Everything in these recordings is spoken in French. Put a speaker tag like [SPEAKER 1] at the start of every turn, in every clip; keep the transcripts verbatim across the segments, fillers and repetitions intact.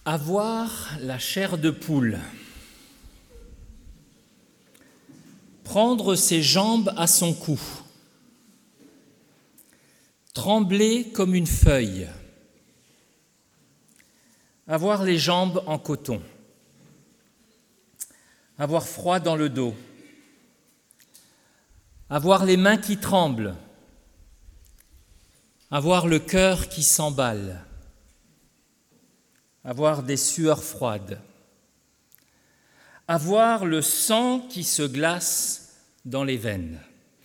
[SPEAKER 1] Avoir la chair de poule, prendre ses jambes à son cou, trembler comme une feuille, avoir les jambes en coton, avoir froid dans le dos, avoir les mains qui tremblent, avoir le cœur qui s'emballe, avoir des sueurs froides, avoir le sang qui se glace dans les veines.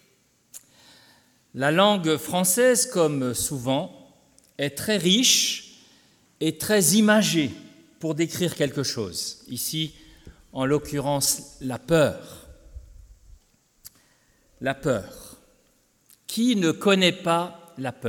[SPEAKER 1] La langue française, comme souvent, est très riche et très imagée pour décrire quelque chose. Ici, en l'occurrence, la peur. La peur. Qui ne connaît pas la peur ?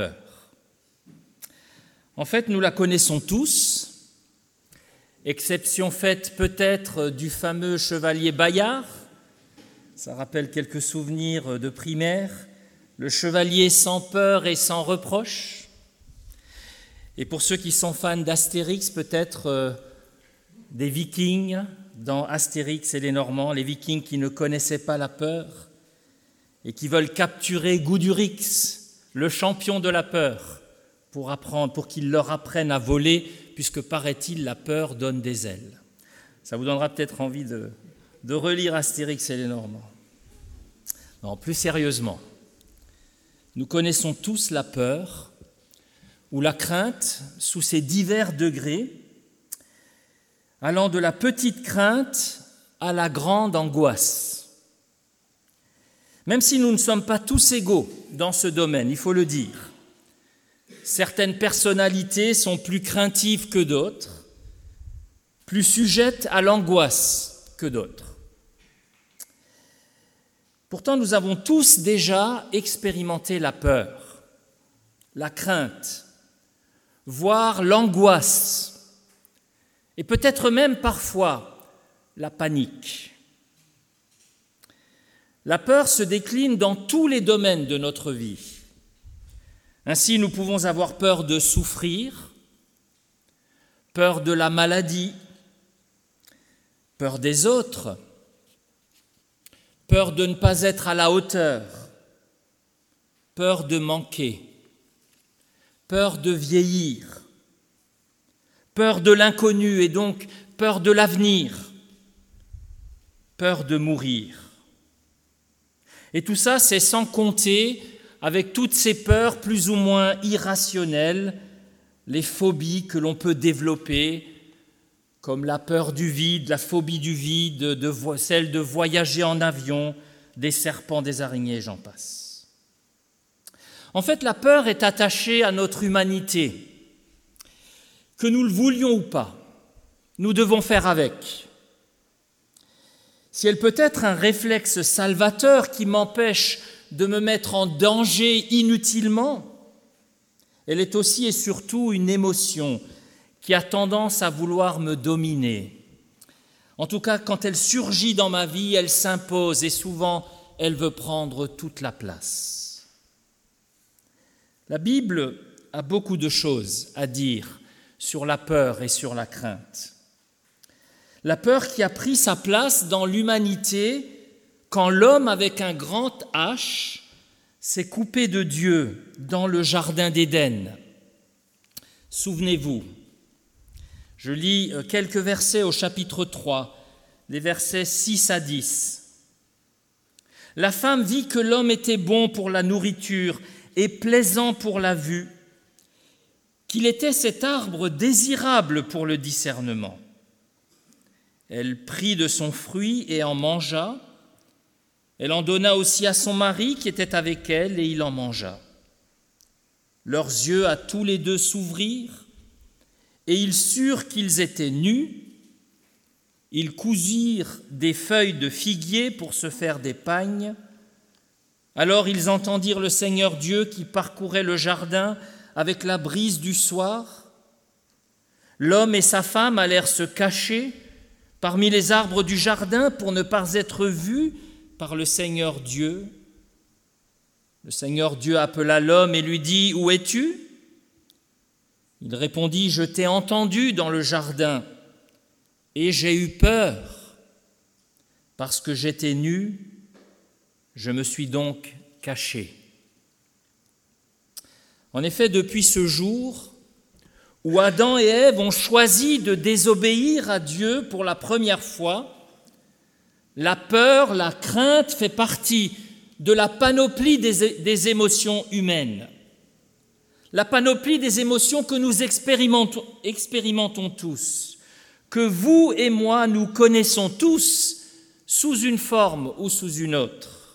[SPEAKER 1] En fait, nous la connaissons tous, exception faite peut-être du fameux chevalier Bayard, ça rappelle quelques souvenirs de primaire, le chevalier sans peur et sans reproche. Et pour ceux qui sont fans d'Astérix, peut-être euh, des Vikings dans Astérix et les Normands, les Vikings qui ne connaissaient pas la peur et qui veulent capturer Goudurix, le champion de la peur, pour apprendre, pour qu'il leur apprenne à voler, puisque, paraît-il, la peur donne des ailes. Ça vous donnera peut-être envie de, de relire Astérix et les Normands. Non, plus sérieusement, nous connaissons tous la peur ou la crainte sous ses divers degrés, allant de la petite crainte à la grande angoisse. Même si nous ne sommes pas tous égaux dans ce domaine, il faut le dire. Certaines personnalités sont plus craintives que d'autres, plus sujettes à l'angoisse que d'autres. Pourtant, nous avons tous déjà expérimenté la peur, la crainte, voire l'angoisse, et peut-être même parfois la panique. La peur se décline dans tous les domaines de notre vie. Ainsi, nous pouvons avoir peur de souffrir, peur de la maladie, peur des autres, peur de ne pas être à la hauteur, peur de manquer, peur de vieillir, peur de l'inconnu et donc peur de l'avenir, peur de mourir. Et tout ça, c'est sans compter avec toutes ces peurs plus ou moins irrationnelles, les phobies que l'on peut développer, comme la peur du vide, la phobie du vide, de, de, celle de voyager en avion, des serpents, des araignées, j'en passe. En fait, la peur est attachée à notre humanité. Que nous le voulions ou pas, nous devons faire avec. Si elle peut être un réflexe salvateur qui m'empêche de me mettre en danger inutilement, elle est aussi et surtout une émotion qui a tendance à vouloir me dominer. En tout cas, quand elle surgit dans ma vie, elle s'impose et souvent, elle veut prendre toute la place. La Bible a beaucoup de choses à dire sur la peur et sur la crainte. La peur qui a pris sa place dans l'humanité quand l'homme avec un grand H s'est coupé de Dieu dans le jardin d'Éden. Souvenez-vous, je lis quelques versets au chapitre trois, les versets six à dix. La femme vit que l'homme était bon pour la nourriture et plaisant pour la vue, qu'il était cet arbre désirable pour le discernement. Elle prit de son fruit et en mangea. Elle en donna aussi à son mari qui était avec elle, et il en mangea. Leurs yeux à tous les deux s'ouvrirent, et ils surent qu'ils étaient nus. Ils cousirent des feuilles de figuier pour se faire des pagnes. Alors ils entendirent le Seigneur Dieu qui parcourait le jardin avec la brise du soir. L'homme et sa femme allèrent se cacher parmi les arbres du jardin pour ne pas être vus par le Seigneur Dieu. Le Seigneur Dieu appela l'homme et lui dit « Où es-tu » Il répondit, « Je t'ai entendu dans le jardin, et j'ai eu peur, parce que j'étais nu, je me suis donc caché. » En effet, depuis ce jour où Adam et Ève ont choisi de désobéir à Dieu pour la première fois, la peur, la crainte fait partie de la panoplie des, des émotions humaines. La panoplie des émotions que nous expérimentons, expérimentons tous, que vous et moi nous connaissons tous sous une forme ou sous une autre,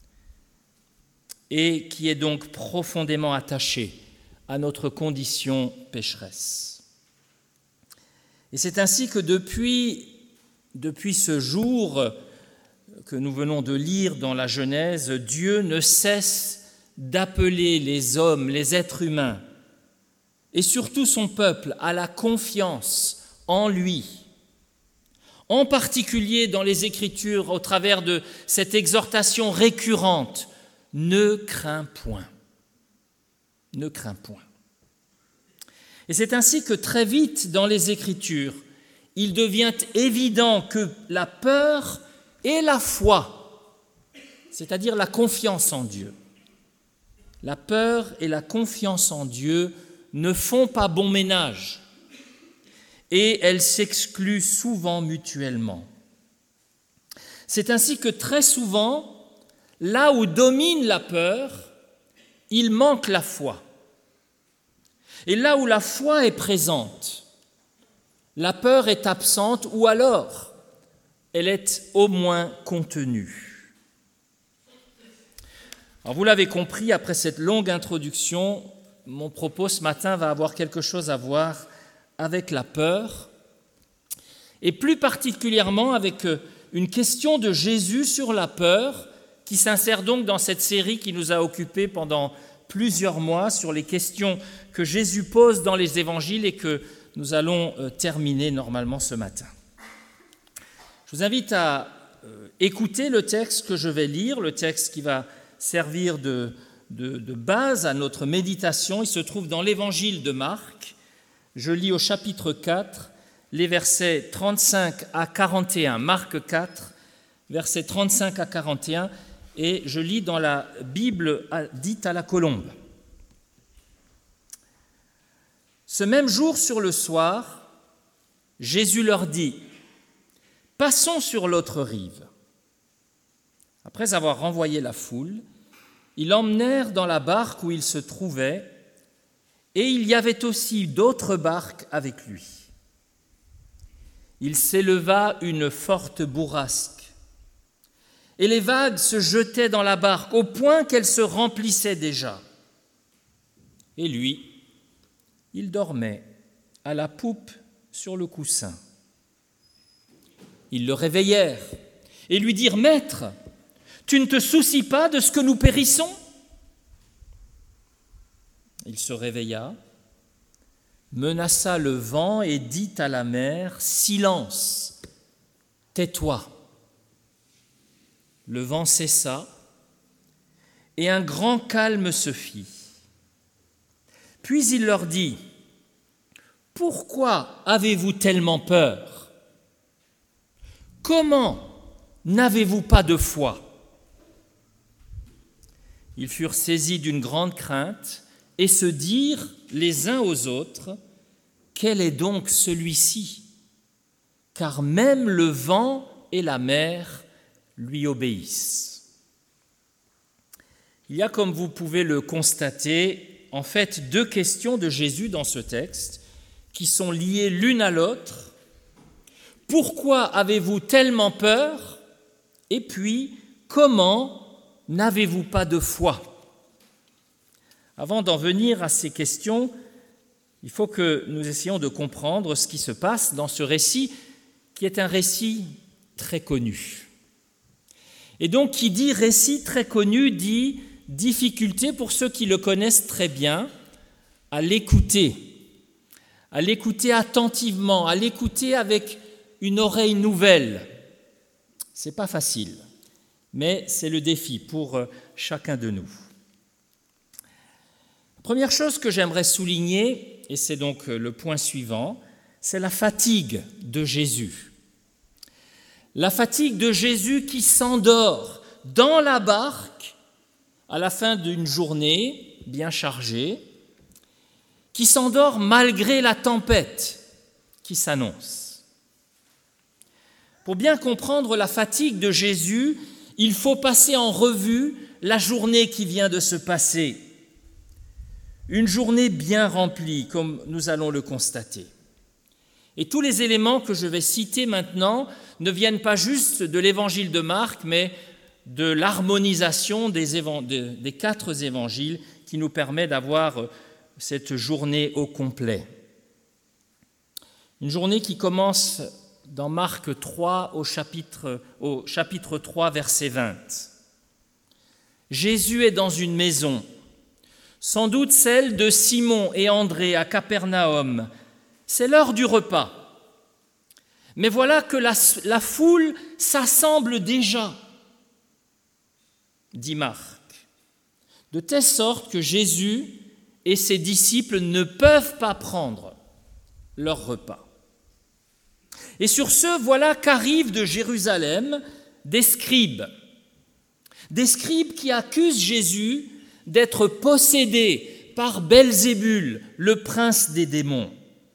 [SPEAKER 1] et qui est donc profondément attachée à notre condition pécheresse. Et c'est ainsi que depuis, depuis ce jour que nous venons de lire dans la Genèse, Dieu ne cesse d'appeler les hommes, les êtres humains, et surtout son peuple, à la confiance en lui, en particulier dans les Écritures, au travers de cette exhortation récurrente, « Ne crains point, ne crains point ». Et c'est ainsi que très vite dans les Écritures, il devient évident que la peur et la foi, c'est-à-dire la confiance en Dieu, la peur et la confiance en Dieu ne font pas bon ménage et elles s'excluent souvent mutuellement. C'est ainsi que très souvent, là où domine la peur, il manque la foi. Et là où la foi est présente, la peur est absente ou alors elle est au moins contenue. Alors vous l'avez compris, après cette longue introduction, mon propos ce matin va avoir quelque chose à voir avec la peur, et plus particulièrement avec une question de Jésus sur la peur, qui s'insère donc dans cette série qui nous a occupés pendant plusieurs mois sur les questions que Jésus pose dans les évangiles et que nous allons terminer normalement ce matin. Je vous invite à écouter le texte que je vais lire, le texte qui va servir de, de, de base à notre méditation. Il se trouve dans l'évangile de Marc. Je lis au chapitre quatre, les versets trente-cinq à quarante et un. Marc quatre, versets trente-cinq à quarante et un, et je lis dans la Bible dite à la colombe. Ce même jour, sur le soir, Jésus leur dit « Passons sur l'autre rive ». Après avoir renvoyé la foule, ils l'emmenèrent dans la barque où il se trouvait, et il y avait aussi d'autres barques avec lui. Il s'éleva une forte bourrasque, et les vagues se jetaient dans la barque au point qu'elle se remplissait déjà. Et lui, il dormait à la poupe sur le coussin. Ils le réveillèrent et lui dirent « Maître, tu ne te soucies pas de ce que nous périssons ?» Il se réveilla, menaça le vent et dit à la mer « Silence, tais-toi !» Le vent cessa et un grand calme se fit. Puis il leur dit « Pourquoi avez-vous tellement peur ? Comment n'avez-vous pas de foi ?» Ils furent saisis d'une grande crainte et se dirent les uns aux autres « Quel est donc celui-ci ? Car même le vent et la mer lui obéissent. » Il y a, comme vous pouvez le constater, en fait deux questions de Jésus dans ce texte qui sont liées l'une à l'autre. Pourquoi avez-vous tellement peur ? Et puis, comment n'avez-vous pas de foi ? Avant d'en venir à ces questions, il faut que nous essayions de comprendre ce qui se passe dans ce récit, qui est un récit très connu. Et donc, qui dit récit très connu, dit difficulté pour ceux qui le connaissent très bien, à l'écouter, à l'écouter attentivement, à l'écouter avec une oreille nouvelle. Ce n'est pas facile, mais c'est le défi pour chacun de nous. Première chose que j'aimerais souligner, et c'est donc le point suivant, c'est la fatigue de Jésus. La fatigue de Jésus qui s'endort dans la barque à la fin d'une journée bien chargée, qui s'endort malgré la tempête qui s'annonce. Pour bien comprendre la fatigue de Jésus, il faut passer en revue la journée qui vient de se passer. Une journée bien remplie, comme nous allons le constater. Et tous les éléments que je vais citer maintenant ne viennent pas juste de l'évangile de Marc, mais de l'harmonisation des, évang- de, des quatre évangiles qui nous permet d'avoir cette journée au complet. Une journée qui commence dans Marc trois au chapitre, au chapitre trois, verset vingt. Jésus est dans une maison, sans doute celle de Simon et André à Capernaum. C'est l'heure du repas. Mais voilà que la, la foule s'assemble déjà, dit Marc, de telle sorte que Jésus et ses disciples ne peuvent pas prendre leur repas. Et sur ce, voilà qu'arrivent de Jérusalem des scribes, des scribes qui accusent Jésus d'être possédé par Belzébul, le prince des démons.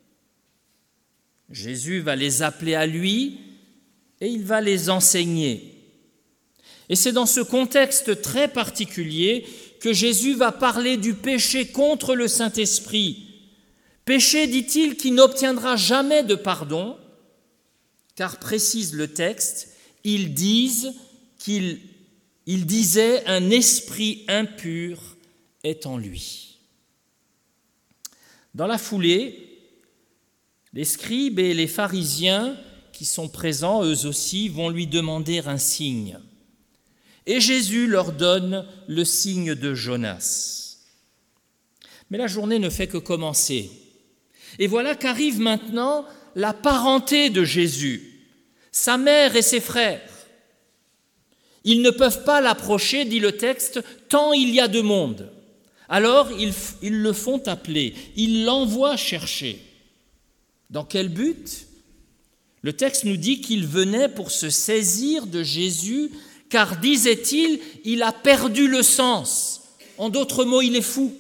[SPEAKER 1] Jésus va les appeler à lui et il va les enseigner. Et c'est dans ce contexte très particulier que Jésus va parler du péché contre le Saint-Esprit. Péché, dit-il, qui n'obtiendra jamais de pardon, car, précise le texte, ils disent qu'il il disait un esprit impur est en lui. Dans la foulée, les scribes et les pharisiens qui sont présents, eux aussi, vont lui demander un signe. Et Jésus leur donne le signe de Jonas. Mais la journée ne fait que commencer. Et voilà qu'arrive maintenant la parenté de Jésus, sa mère et ses frères. Ils ne peuvent pas l'approcher, dit le texte, tant il y a de monde. Alors ils, ils le font appeler, ils l'envoient chercher. Dans quel but ? Le texte nous dit qu'il venait pour se saisir de Jésus, car, disait-il, il a perdu le sens. En d'autres mots, il est fou.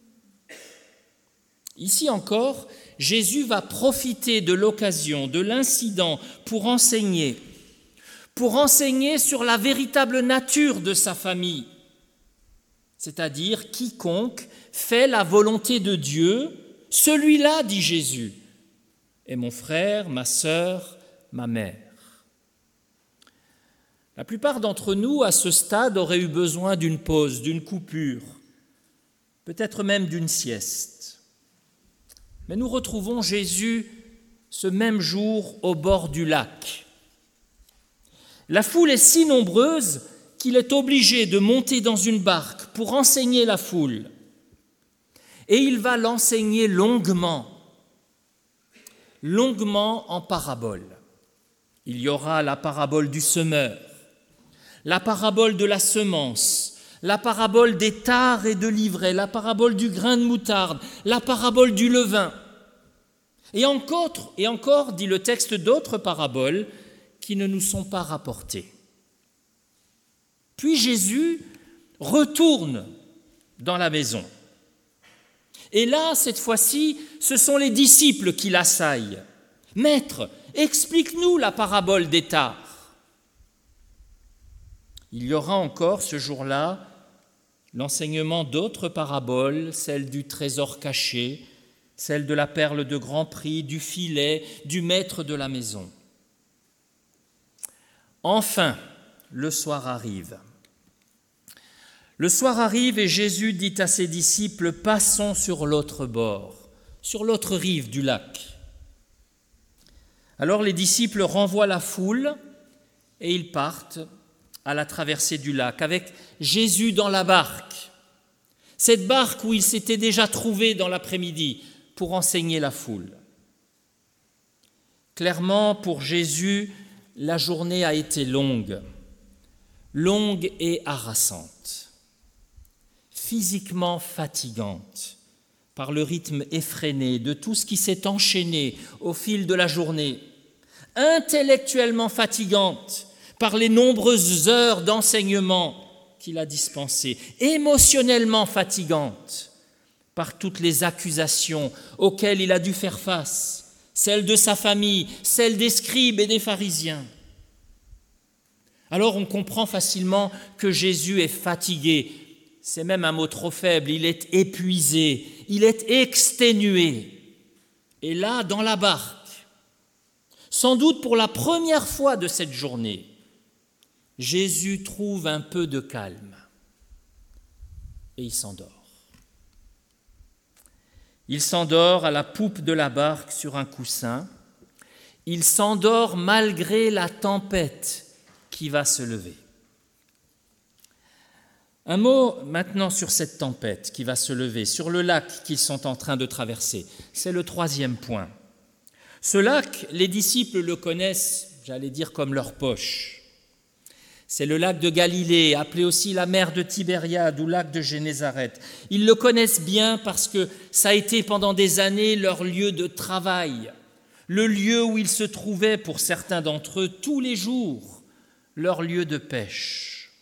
[SPEAKER 1] Ici encore, Jésus va profiter de l'occasion, de l'incident, pour enseigner, pour enseigner sur la véritable nature de sa famille, c'est-à-dire quiconque fait la volonté de Dieu, celui-là, dit Jésus, est mon frère, ma sœur, ma mère. La plupart d'entre nous, à ce stade, auraient eu besoin d'une pause, d'une coupure, peut-être même d'une sieste. Mais nous retrouvons Jésus ce même jour au bord du lac. La foule est si nombreuse qu'il est obligé de monter dans une barque pour enseigner la foule. Et il va l'enseigner longuement, longuement en paraboles. Il y aura la parabole du semeur, la parabole de la semence, la parabole des tares et de l'ivraie, la parabole du grain de moutarde, la parabole du levain. Et encore, et encore, dit le texte, d'autres paraboles qui ne nous sont pas rapportées. Puis Jésus retourne dans la maison. Et là, cette fois-ci, ce sont les disciples qui l'assaillent. « Maître, explique-nous la parabole des tares. » Il y aura encore ce jour-là l'enseignement d'autres paraboles, celle du trésor caché, celle de la perle de grand prix, du filet, du maître de la maison. Enfin, le soir arrive. Le soir arrive et Jésus dit à ses disciples « Passons sur l'autre bord, sur l'autre rive du lac. » Alors les disciples renvoient la foule et ils partent à la traversée du lac avec Jésus dans la barque, cette barque où il s'était déjà trouvé dans l'après-midi pour enseigner la foule. Clairement, pour Jésus, la journée a été longue, longue et harassante, physiquement fatigante, par le rythme effréné de tout ce qui s'est enchaîné au fil de la journée, intellectuellement fatigante par les nombreuses heures d'enseignement qu'il a dispensées, émotionnellement fatigante par toutes les accusations auxquelles il a dû faire face, celles de sa famille, celles des scribes et des pharisiens. Alors on comprend facilement que Jésus est fatigué. C'est même un mot trop faible, il est épuisé, il est exténué. Et là, dans la barque, sans doute pour la première fois de cette journée, Jésus trouve un peu de calme et il s'endort. Il s'endort à la poupe de la barque sur un coussin. Il s'endort malgré la tempête qui va se lever. Un mot maintenant sur cette tempête qui va se lever, sur le lac qu'ils sont en train de traverser. C'est le troisième point. Ce lac, les disciples le connaissent, j'allais dire, comme leur poche. C'est le lac de Galilée, appelé aussi la mer de Tibériade ou lac de Génézareth. Ils le connaissent bien parce que ça a été pendant des années leur lieu de travail, le lieu où ils se trouvaient, pour certains d'entre eux, tous les jours, leur lieu de pêche.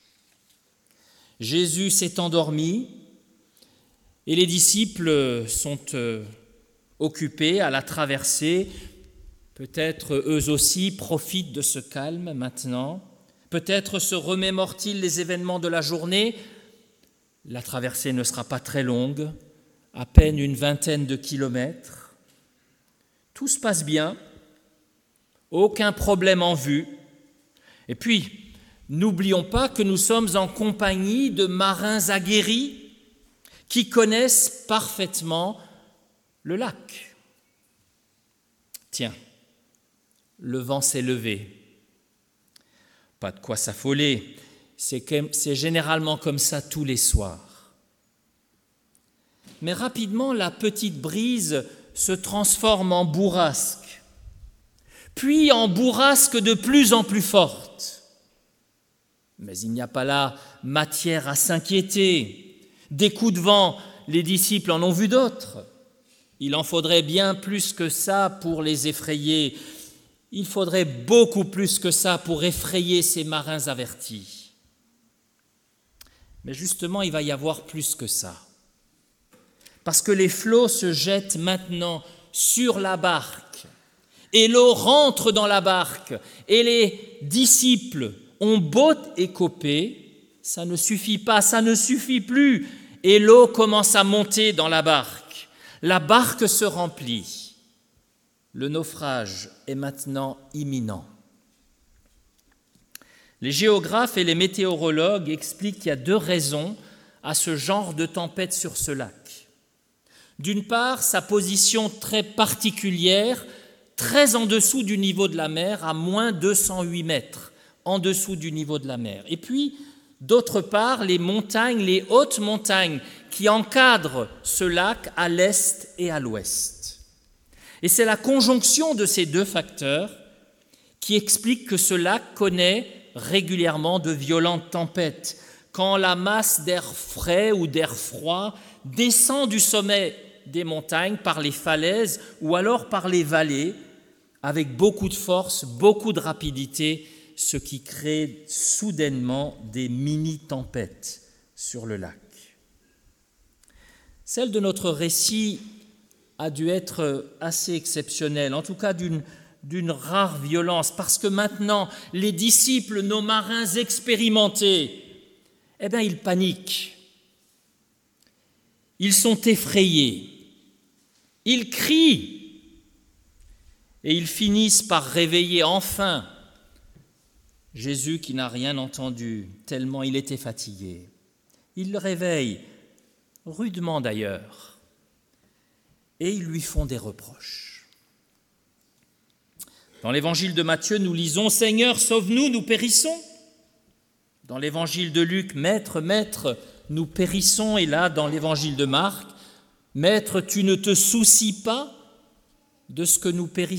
[SPEAKER 1] Jésus s'est endormi et les disciples sont euh, occupés à la traversée. Peut-être eux aussi profitent de ce calme maintenant. Peut-être se remémorent-ils les événements de la journée. La traversée ne sera pas très longue, à peine une vingtaine de kilomètres. Tout se passe bien, aucun problème en vue. Et puis, n'oublions pas que nous sommes en compagnie de marins aguerris qui connaissent parfaitement le lac. Tiens, le vent s'est levé. Pas de quoi s'affoler, c'est, c'est généralement comme ça tous les soirs. Mais rapidement, la petite brise se transforme en bourrasque, puis en bourrasque de plus en plus forte. Mais il n'y a pas là matière à s'inquiéter. Des coups de vent, les disciples en ont vu d'autres. Il en faudrait bien plus que ça pour les effrayer. Il faudrait beaucoup plus que ça pour effrayer ces marins avertis. Mais justement, il va y avoir plus que ça. Parce que les flots se jettent maintenant sur la barque, et l'eau rentre dans la barque, et les disciples ont beau écoper, ça ne suffit pas, ça ne suffit plus, et l'eau commence à monter dans la barque. La barque se remplit. Le naufrage est maintenant imminent. Les géographes et les météorologues expliquent qu'il y a deux raisons à ce genre de tempête sur ce lac. D'une part, sa position très particulière, très en dessous du niveau de la mer, à moins deux cent huit mètres, en dessous du niveau de la mer. Et puis, d'autre part, les montagnes, les hautes montagnes qui encadrent ce lac à l'est et à l'ouest. Et c'est la conjonction de ces deux facteurs qui explique que ce lac connaît régulièrement de violentes tempêtes, quand la masse d'air frais ou d'air froid descend du sommet des montagnes par les falaises ou alors par les vallées, avec beaucoup de force, beaucoup de rapidité, ce qui crée soudainement des mini-tempêtes sur le lac. Celle de notre récit a dû être assez exceptionnelle, en tout cas d'une, d'une rare violence, parce que maintenant, les disciples, nos marins expérimentés, eh bien, ils paniquent. Ils sont effrayés. Ils crient. Et ils finissent par réveiller enfin Jésus qui n'a rien entendu, tellement il était fatigué. Ils le réveillent, rudement d'ailleurs, et ils lui font des reproches. Dans l'évangile de Matthieu, nous lisons « Seigneur, sauve-nous, nous périssons ». Dans l'évangile de Luc, « Maître, Maître, nous périssons ». Et là, dans l'évangile de Marc, « Maître, tu ne te soucies pas de ce que nous périssons ?»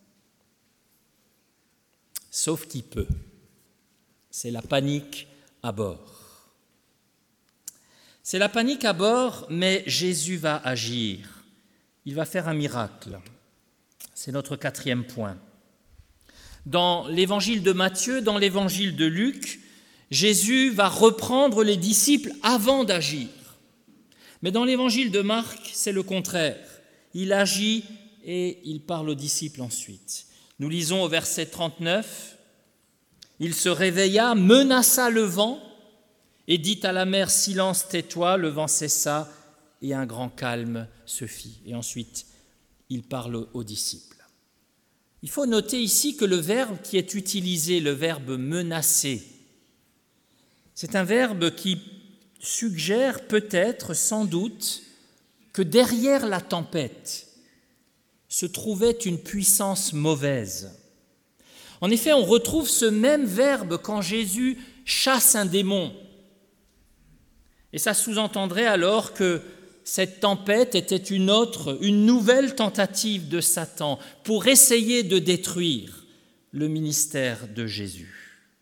[SPEAKER 1] Sauf qui peut. C'est la panique à bord. C'est la panique à bord, mais Jésus va agir. Il va faire un miracle. C'est notre quatrième point. Dans l'évangile de Matthieu, dans l'évangile de Luc, Jésus va reprendre les disciples avant d'agir. Mais dans l'évangile de Marc, c'est le contraire. Il agit et il parle aux disciples ensuite. Nous lisons au verset trente-neuf, « Il se réveilla, menaça le vent et dit à la mer, « Silence, tais-toi », le vent cessa et un grand calme se fit. » Et ensuite, il parle aux disciples. Il faut noter ici que le verbe qui est utilisé, le verbe « menacer », c'est un verbe qui suggère peut-être, sans doute, que derrière la tempête se trouvait une puissance mauvaise. En effet, on retrouve ce même verbe quand Jésus chasse un démon. Et ça sous-entendrait alors que cette tempête était une autre, une nouvelle tentative de Satan pour essayer de détruire le ministère de Jésus.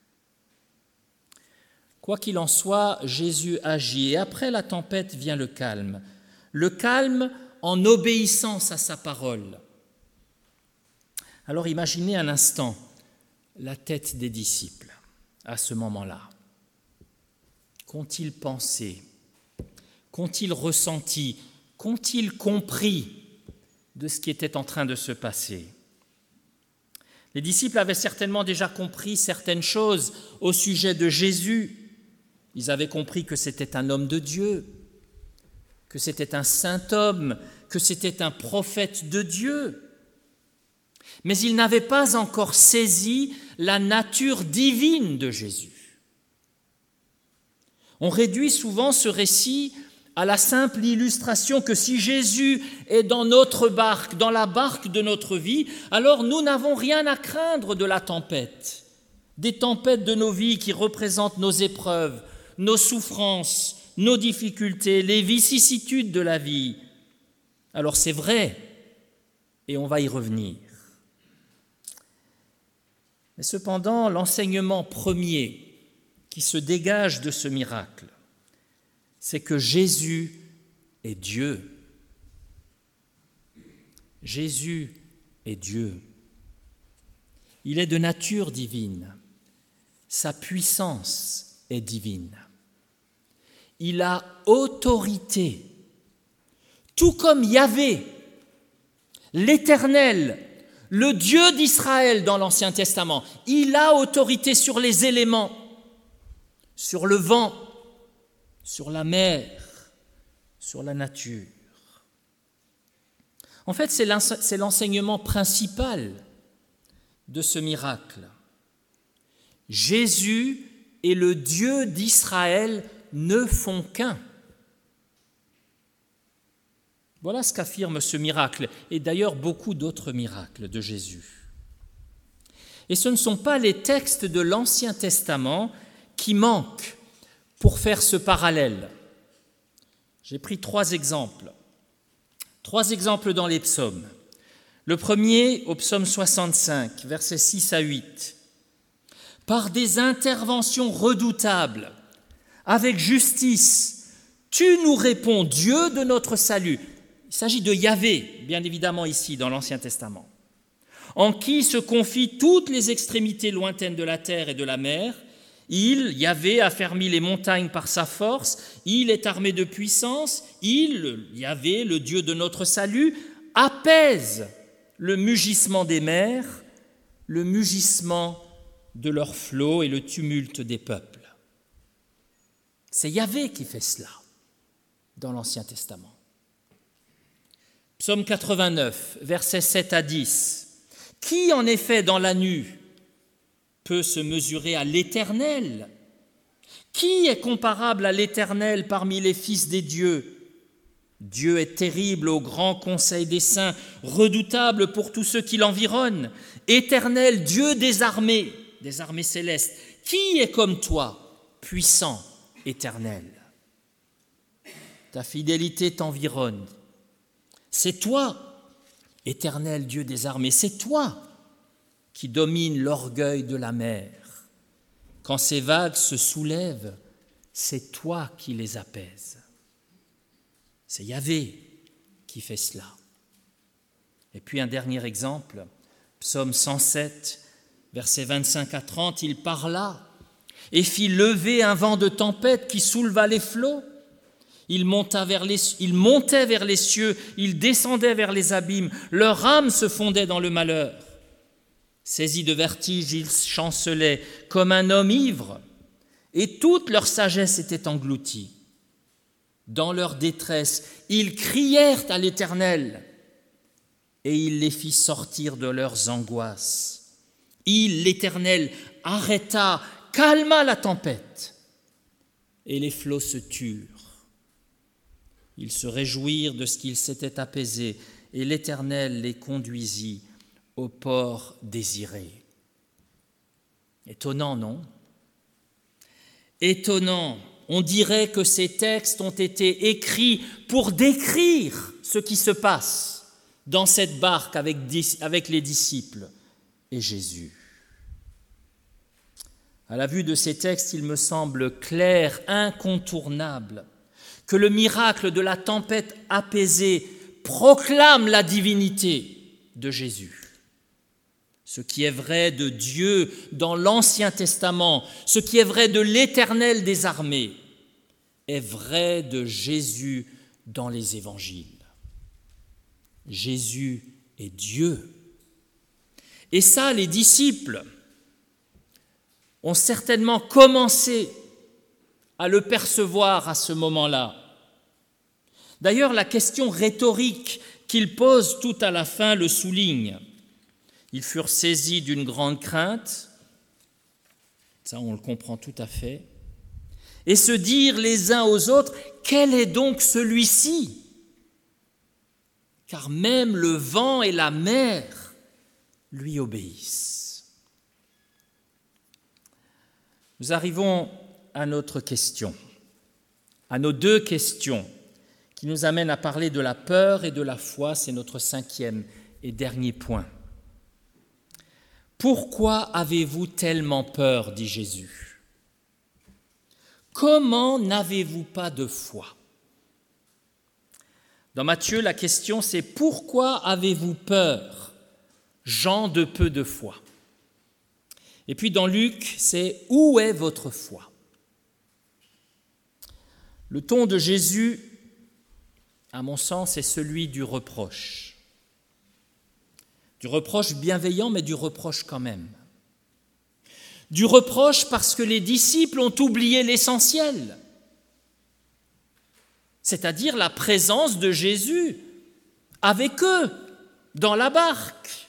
[SPEAKER 1] Quoi qu'il en soit, Jésus agit et après la tempête vient le calme. Le calme en obéissance à sa parole. Alors imaginez un instant la tête des disciples à ce moment-là. Qu'ont-ils pensé ? Qu'ont-ils ressenti ? Qu'ont-ils compris de ce qui était en train de se passer ? Les disciples avaient certainement déjà compris certaines choses au sujet de Jésus. Ils avaient compris que c'était un homme de Dieu, que c'était un saint homme, que c'était un prophète de Dieu. Mais ils n'avaient pas encore saisi la nature divine de Jésus. On réduit souvent ce récit à la simple illustration que si Jésus est dans notre barque, dans la barque de notre vie, alors nous n'avons rien à craindre de la tempête, des tempêtes de nos vies qui représentent nos épreuves, nos souffrances, nos difficultés, les vicissitudes de la vie. Alors c'est vrai, et on va y revenir. Mais cependant, l'enseignement premier qui se dégage de ce miracle, c'est que Jésus est Dieu. Jésus est Dieu. Il est de nature divine. Sa puissance est divine. Il a autorité, tout comme Yahvé, l'Éternel, le Dieu d'Israël dans l'Ancien Testament. Il a autorité sur les éléments, sur le vent, sur la mer, sur la nature. En fait, c'est l'enseignement principal de ce miracle. Jésus et le Dieu d'Israël ne font qu'un. Voilà ce qu'affirme ce miracle, et d'ailleurs beaucoup d'autres miracles de Jésus. Et ce ne sont pas les textes de l'Ancien Testament qui manquent pour faire ce parallèle. J'ai pris trois exemples. Trois exemples dans les psaumes. Le premier, au psaume soixante-cinq, versets six à huit. « Par des interventions redoutables, avec justice, tu nous réponds, Dieu de notre salut. » Il s'agit de Yahvé, bien évidemment ici, dans l'Ancien Testament. « En qui se confient toutes les extrémités lointaines de la terre et de la mer. Il, Yahvé, a fermi les montagnes par sa force. Il est armé de puissance. Il, Yahvé, le Dieu de notre salut, apaise le mugissement des mers, le mugissement de leurs flots et le tumulte des peuples. » C'est Yahvé qui fait cela dans l'Ancien Testament. Psaume quatre-vingt-neuf, versets sept à dix. « Qui en effet dans la nue peut se mesurer à l'Éternel ? Qui est comparable à l'Éternel parmi les fils des dieux ? Dieu est terrible au grand conseil des saints, redoutable pour tous ceux qui l'environnent. Éternel, Dieu des armées, des armées célestes, qui est comme toi, puissant, éternel ? Ta fidélité t'environne. C'est toi, éternel Dieu des armées, c'est toi qui domine l'orgueil de la mer. Quand ces vagues se soulèvent, c'est toi qui les apaises. C'est Yahvé qui fait cela. Et puis un dernier exemple, Psaume cent sept, versets vingt-cinq à trente, il parla et fit lever un vent de tempête qui souleva les flots. Il monta vers les, il montait vers les cieux, il descendait vers les abîmes, leur âme se fondait dans le malheur. Saisis de vertige, ils chancelaient comme un homme ivre, et toute leur sagesse était engloutie. Dans leur détresse, ils crièrent à l'Éternel, et il les fit sortir de leurs angoisses. Il, l'Éternel, arrêta, calma la tempête, et les flots se turent. Ils se réjouirent de ce qu'ils s'étaient apaisés, et l'Éternel les conduisit au port désiré. Étonnant, non ? Étonnant. On dirait que ces textes ont été écrits pour décrire ce qui se passe dans cette barque avec, avec les disciples et Jésus. À la vue de ces textes, il me semble clair, incontournable, que le miracle de la tempête apaisée proclame la divinité de Jésus. Ce qui est vrai de Dieu dans l'Ancien Testament, ce qui est vrai de l'Éternel des armées, est vrai de Jésus dans les évangiles. Jésus est Dieu. Et ça, les disciples ont certainement commencé à le percevoir à ce moment-là. D'ailleurs, la question rhétorique qu'il pose tout à la fin le souligne. Ils furent saisis d'une grande crainte, ça on le comprend tout à fait, et se dirent les uns aux autres, « Quel est donc celui-ci » Car même le vent et la mer lui obéissent. Nous arrivons à notre question, à nos deux questions qui nous amènent à parler de la peur et de la foi. C'est notre cinquième et dernier point. Pourquoi avez-vous tellement peur, dit Jésus. Comment n'avez-vous pas de foi? Dans Matthieu, la question c'est pourquoi avez-vous peur, gens de peu de foi? Et puis dans Luc, c'est où est votre foi? Le ton de Jésus, à mon sens, est celui du reproche. Du reproche bienveillant, mais du reproche quand même. Du reproche parce que les disciples ont oublié l'essentiel, c'est-à-dire la présence de Jésus avec eux, dans la barque.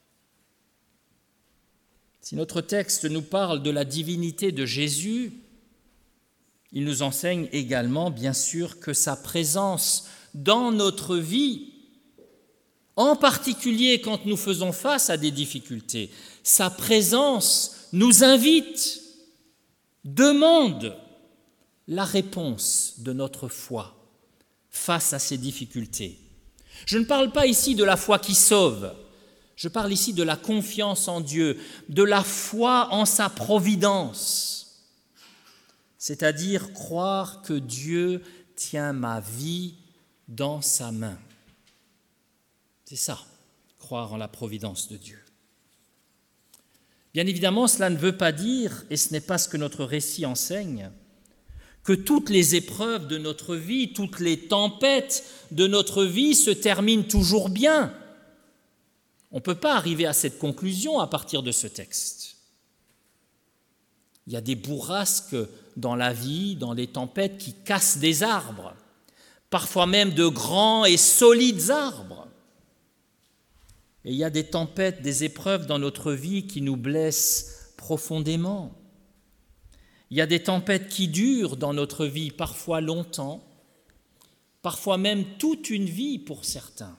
[SPEAKER 1] Si notre texte nous parle de la divinité de Jésus, il nous enseigne également, bien sûr, que sa présence dans notre vie, en particulier quand nous faisons face à des difficultés, sa présence nous invite, demande la réponse de notre foi face à ces difficultés. Je ne parle pas ici de la foi qui sauve, je parle ici de la confiance en Dieu, de la foi en sa providence, c'est-à-dire croire que Dieu tient ma vie dans sa main. C'est ça, croire en la providence de Dieu. Bien évidemment, cela ne veut pas dire, et ce n'est pas ce que notre récit enseigne, que toutes les épreuves de notre vie, toutes les tempêtes de notre vie se terminent toujours bien. On ne peut pas arriver à cette conclusion à partir de ce texte. Il y a des bourrasques dans la vie, dans les tempêtes, qui cassent des arbres, parfois même de grands et solides arbres. Et il y a des tempêtes, des épreuves dans notre vie qui nous blessent profondément. Il y a des tempêtes qui durent dans notre vie, parfois longtemps, parfois même toute une vie pour certains.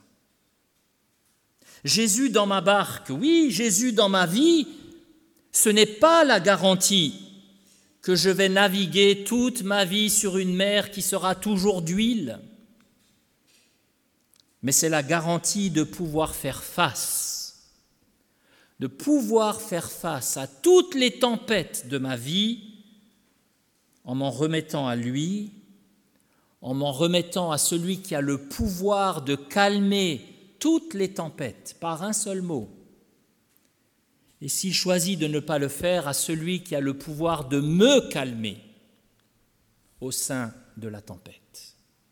[SPEAKER 1] Jésus dans ma barque, oui, Jésus dans ma vie, ce n'est pas la garantie que je vais naviguer toute ma vie sur une mer qui sera toujours d'huile, mais c'est la garantie de pouvoir faire face, de pouvoir faire face à toutes les tempêtes de ma vie en m'en remettant à lui, en m'en remettant à celui qui a le pouvoir de calmer toutes les tempêtes par un seul mot. Et s'il choisit de ne pas le faire, à celui qui a le pouvoir de me calmer au sein de la tempête.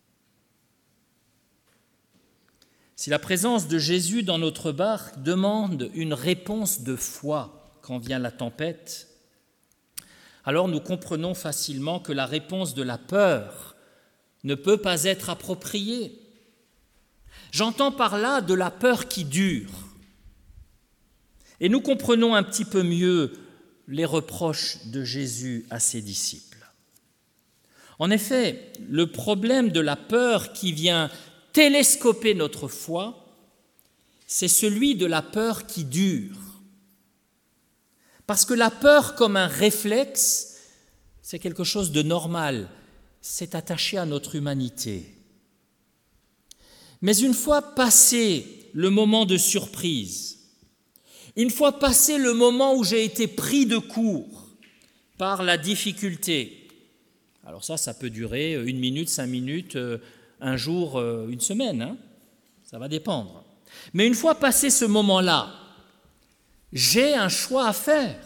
[SPEAKER 1] Si la présence de Jésus dans notre barque demande une réponse de foi quand vient la tempête, alors nous comprenons facilement que la réponse de la peur ne peut pas être appropriée. J'entends par là de la peur qui dure. Et nous comprenons un petit peu mieux les reproches de Jésus à ses disciples. En effet, le problème de la peur qui vient télescoper notre foi, c'est celui de la peur qui dure. Parce que la peur comme un réflexe, c'est quelque chose de normal, c'est attaché à notre humanité. Mais une fois passé le moment de surprise, une fois passé le moment où j'ai été pris de court par la difficulté, alors ça, ça peut durer une minute, cinq minutes, un jour, une semaine, hein, ça va dépendre. Mais une fois passé ce moment-là, j'ai un choix à faire.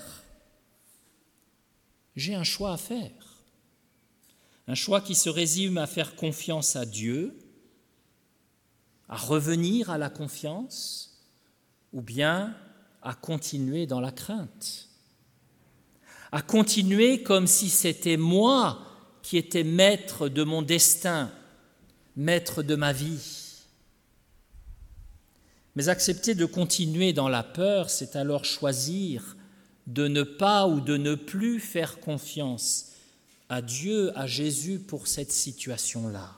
[SPEAKER 1] J'ai un choix à faire. Un choix qui se résume à faire confiance à Dieu, à revenir à la confiance, ou bien à continuer dans la crainte, à continuer comme si c'était moi qui étais maître de mon destin, maître de ma vie. Mais accepter de continuer dans la peur, c'est alors choisir de ne pas ou de ne plus faire confiance à Dieu, à Jésus pour cette situation-là.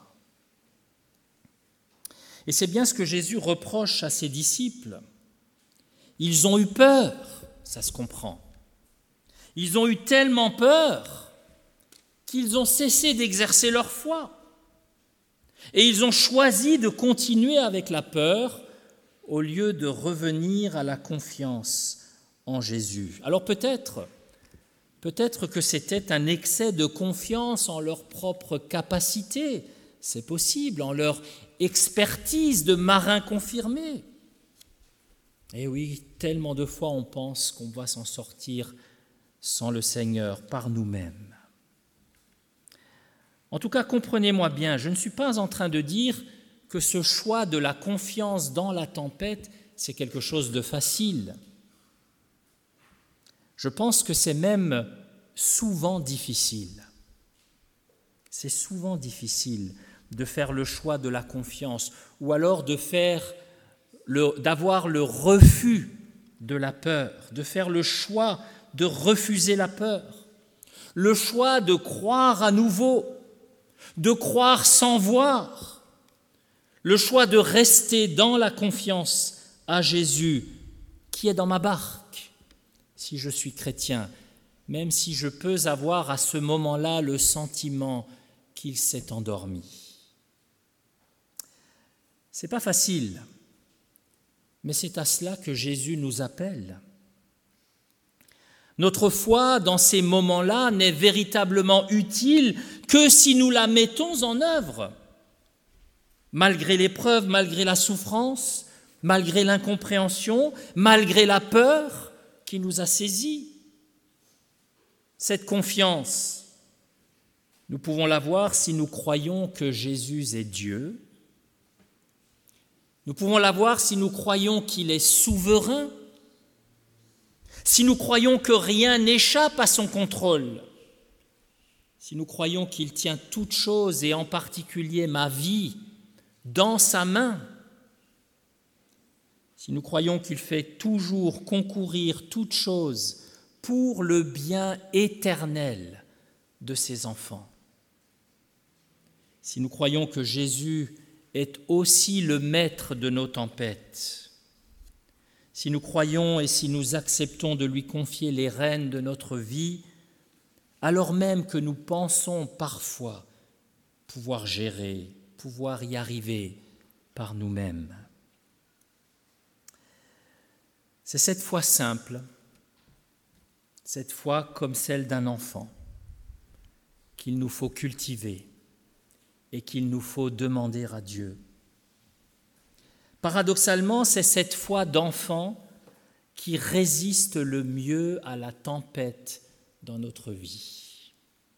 [SPEAKER 1] Et c'est bien ce que Jésus reproche à ses disciples. Ils ont eu peur, ça se comprend. Ils ont eu tellement peur qu'ils ont cessé d'exercer leur foi. Et ils ont choisi de continuer avec la peur au lieu de revenir à la confiance en Jésus. Alors peut-être, peut-être que c'était un excès de confiance en leur propre capacité, c'est possible, en leur expertise de marins confirmés. Et oui, tellement de fois on pense qu'on va s'en sortir sans le Seigneur, par nous-mêmes. En tout cas, comprenez-moi bien, je ne suis pas en train de dire que ce choix de la confiance dans la tempête, c'est quelque chose de facile. Je pense que c'est même souvent difficile. C'est souvent difficile de faire le choix de la confiance ou alors de faire le, d'avoir le refus de la peur, de faire le choix de refuser la peur, le choix de croire à nouveau, de croire sans voir, le choix de rester dans la confiance à Jésus qui est dans ma barque, si je suis chrétien, même si je peux avoir à ce moment-là le sentiment qu'il s'est endormi. Ce n'est pas facile, mais c'est à cela que Jésus nous appelle. Notre foi, dans ces moments-là, n'est véritablement utile que si nous la mettons en œuvre. Malgré l'épreuve, malgré la souffrance, malgré l'incompréhension, malgré la peur qui nous a saisis. Cette confiance, nous pouvons l'avoir si nous croyons que Jésus est Dieu. Nous pouvons l'avoir si nous croyons qu'il est souverain, si nous croyons que rien n'échappe à son contrôle, si nous croyons qu'il tient toutes choses et en particulier ma vie dans sa main, si nous croyons qu'il fait toujours concourir toutes choses pour le bien éternel de ses enfants, si nous croyons que Jésus est aussi le maître de nos tempêtes, si nous croyons et si nous acceptons de lui confier les rênes de notre vie, alors même que nous pensons parfois pouvoir gérer, pouvoir y arriver par nous-mêmes. C'est cette foi simple, cette foi comme celle d'un enfant, qu'il nous faut cultiver, et qu'il nous faut demander à Dieu. Paradoxalement, c'est cette foi d'enfant qui résiste le mieux à la tempête dans notre vie.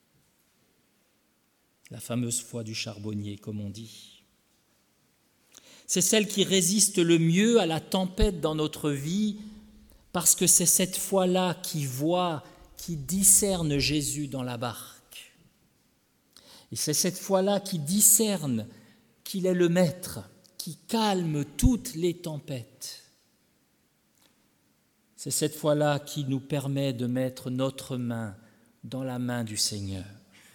[SPEAKER 1] La fameuse foi du charbonnier, comme on dit. C'est celle qui résiste le mieux à la tempête dans notre vie, parce que c'est cette foi-là qui voit, qui discerne Jésus dans la barque. Et c'est cette foi-là qui discerne qu'il est le Maître, qui calme toutes les tempêtes. C'est cette foi-là qui nous permet de mettre notre main dans la main du Seigneur.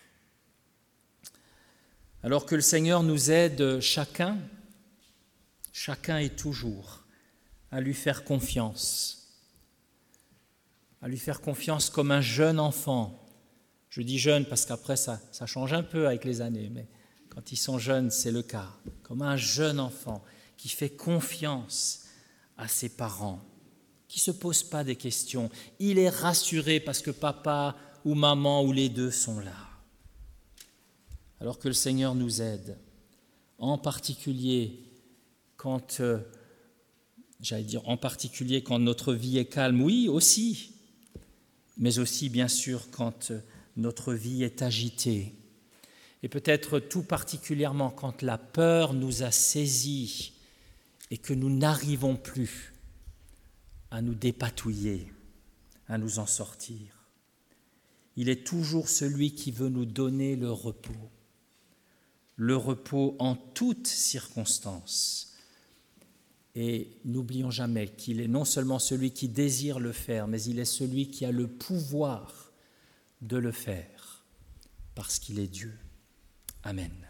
[SPEAKER 1] Alors que le Seigneur nous aide chacun, chacun et toujours, à lui faire confiance, à lui faire confiance comme un jeune enfant. Je dis jeune parce qu'après ça, ça change un peu avec les années, mais quand ils sont jeunes, c'est le cas. Comme un jeune enfant qui fait confiance à ses parents, qui ne se pose pas des questions. Il est rassuré parce que papa ou maman ou les deux sont là. Alors que le Seigneur nous aide, en particulier quand, euh, j'allais dire en particulier quand notre vie est calme, oui aussi, mais aussi bien sûr quand euh, notre vie est agitée. Et peut-être tout particulièrement quand la peur nous a saisis et que nous n'arrivons plus à nous dépatouiller, à nous en sortir. Il est toujours celui qui veut nous donner le repos, le repos en toutes circonstances. Et n'oublions jamais qu'il est non seulement celui qui désire le faire, mais il est celui qui a le pouvoir de le faire, parce qu'il est Dieu. Amen.